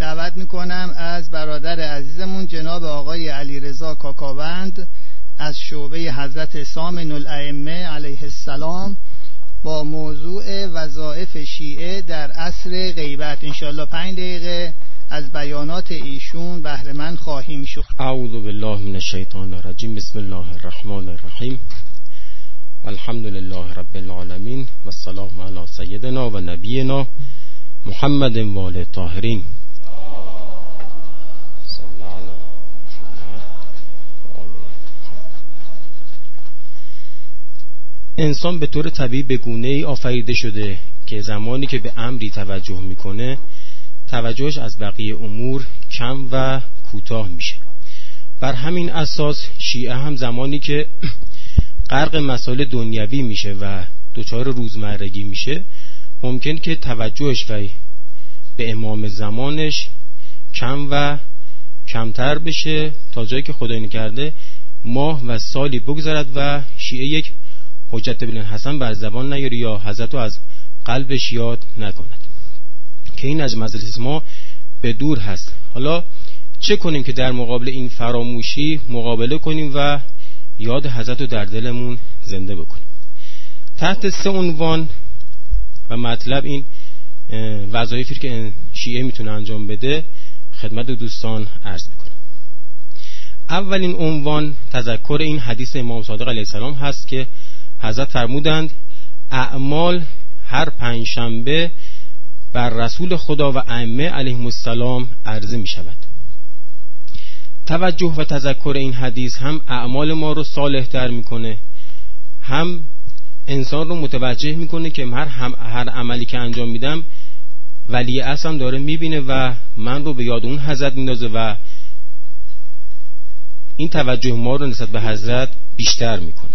دعوت میکنم از برادر عزیزمون جناب آقای علیرضا کاکاوند از شعبه حضرت سامن الائمه علیه السلام با موضوع وظایف شیعه در عصر غیبت. انشاءالله 5 دقیقه از بیانات ایشون بهره مند خواهیم شد. اعوذ بالله من الشیطان الرجیم. بسم الله الرحمن الرحیم. الحمد لله رب العالمین و السلام علی سیدنا و نبینا محمد و آله الطاهرین. انسان به طور طبیعی به گونه‌ای آفریده شده که زمانی که به امری توجه میکنه توجهش از بقیه امور کم و کوتاه میشه. بر همین اساس شیعه هم زمانی که غرق مسائل دنیوی میشه و دچار روزمرگی میشه ممکن که توجهش به امام زمانش کم و کمتر بشه تا جایی که خدای نکرده ماه و سالی بگذرد و شیعه یک حجت بن حسن بر زبان نیاره یا حضرت رو از قلبش یاد نکند که این از مجلس ما به دور هست. حالا چه کنیم که در مقابل این فراموشی مقابله کنیم و یاد حضرت رو در دلمون زنده بکنیم؟ تحت 3 عنوان و مطلب این وظایفی که شیعه میتونه انجام بده خدمت دوستان عرض میکنم. اولین عنوان تذکر این حدیث امام صادق علیه السلام هست که حضرت فرمودند اعمال هر 5 شنبه بر رسول خدا و ائمه علیهم السلام عرضه می شود. توجه و تذکر این حدیث هم اعمال ما رو صالح تر میکنه، هم انسان رو متوجه میکنه که هر عملی که انجام میدم ولی اصلا داره میبینه و من رو به یاد اون حضرت میندازه و این توجه ما رو نسبت به حضرت بیشتر میکنه.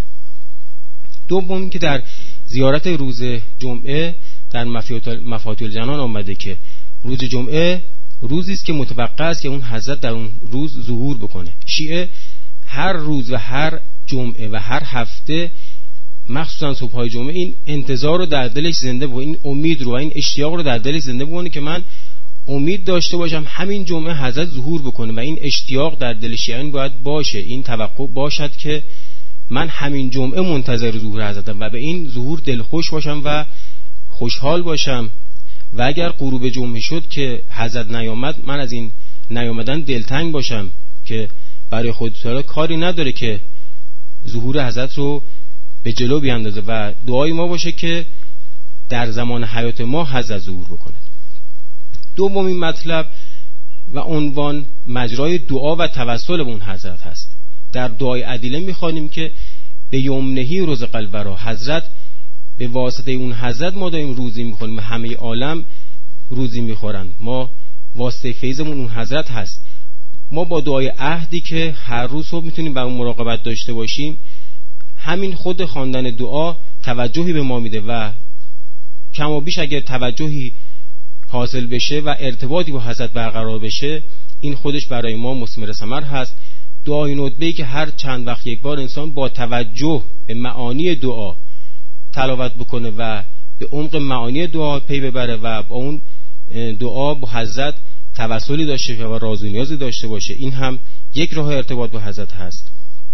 دوم که در زیارت روز جمعه در مفاتیح الجنان آمده که روز جمعه روزی است که متوقع است که اون حضرت در اون روز ظهور بکنه. شیعه هر روز و هر جمعه و هر هفته مخصوصا صبح‌های جمعه این انتظار رو در دلش زنده بکنه، این امید رو و این اشتیاق رو در دلش زنده بکنه که من امید داشته باشم همین جمعه حضرت ظهور بکنه و این اشتیاق در دل شیعیان باید باشه، این توقع باشد که من همین جمعه منتظر ظهور حضرتم و به این ظهور دلخوش باشم و خوشحال باشم و اگر غروب جمعه شد که حضرت نیامد من از این نیامدن دلتنگ باشم که برای خود کاری نداره که ظهور حضرت رو به جلو بیاندازه و دعای ما باشه که در زمان حیات ما حضرت ظهور بکنه. دومین مطلب و عنوان مجرای دعا و توسل به اون حضرت هست. در دعای عدیله می‌خوانیم که به یمنهی رزق الورا، حضرت به واسطه اون حضرت ما داریم روزی می‌خوریم و همه عالم روزی می‌خورن، ما واسطه فیضمون اون حضرت هست. ما با دعای عهدی که هر روز صبح میتونیم به اون مراقبت داشته باشیم، همین خود خواندن دعا توجهی به ما میده و کم و بیش اگر توجهی حاصل بشه و ارتباطی با حضرت برقرار بشه این خودش برای ما مثمر ثمر هست. دعای ندبه‌ای که هر چند وقت یک بار انسان با توجه به معانی دعا تلاوت بکنه و به عمق معانی دعا پی ببره و با اون دعا با حضرت توسلی داشته باشه و راز و نیازی داشته باشه، این هم یک راه ارتباط با حضرت هست.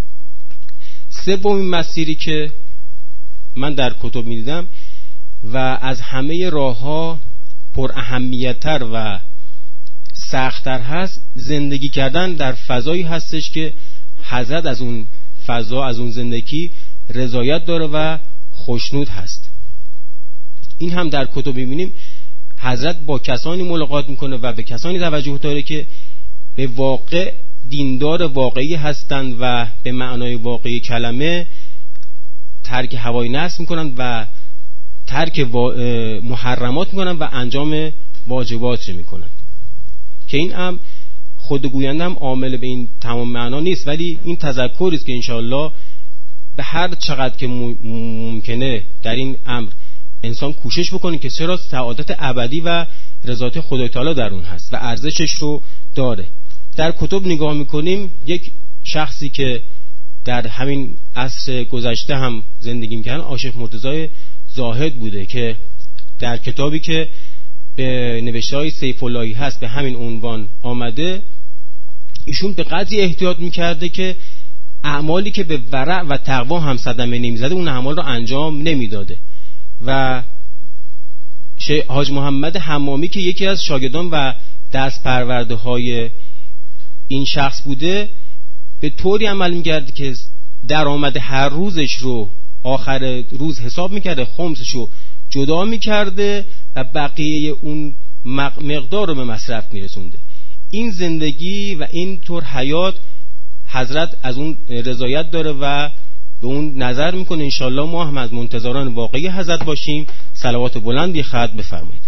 سومین مسیری که من در کتب می‌دیدم و از همه راه‌ها پر اهمیت‌تر و سخت‌تر هست، زندگی کردن در فضایی هستش که حضرت از اون فضا، از اون زندگی رضایت داره و خوشنود هست. این هم در کتب می‌بینیم حضرت با کسانی ملاقات میکنه و به کسانی توجه داره که به واقع دیندار واقعی هستند و به معنای واقعی کلمه ترک هوای نفس میکنن و ترک محرمات میکنن و انجام واجبات میکنن که این هم خود گوینده هم عامل به این تمام معنا نیست، ولی این تذکری است که انشاءالله به هر چقدر که ممکنه در این امر انسان کوشش بکنه که چرا سعادت ابدی و رضایت خدای تعالی در اون هست و ارزشش رو داره. در کتب نگاه میکنیم یک شخصی که در همین عصر گذشته هم زندگی میکنن، عاشق مرتضی زاهد بوده که در کتابی که به نوشته‌های سیف اللهی هست به همین عنوان آمده، ایشون به قدری احتیاط میکرده که اعمالی که به ورع و تقوا هم صدمه نمیزده اون اعمال رو انجام نمیداده. و حاج محمد حمامی که یکی از شاگردان و دست پرورده های این شخص بوده، به طوری عمل میکرد که درآمد هر روزش رو آخر روز حساب میکرده، خمسش رو جدا میکرده و بقیه اون مقدار رو به مصرف میرسونده. این زندگی و این طور حیات حضرت از اون رضایت داره و به اون نظر میکنه. انشالله ما هم از منتظران واقعی حضرت باشیم. صلوات بلندی خط بفرمایید.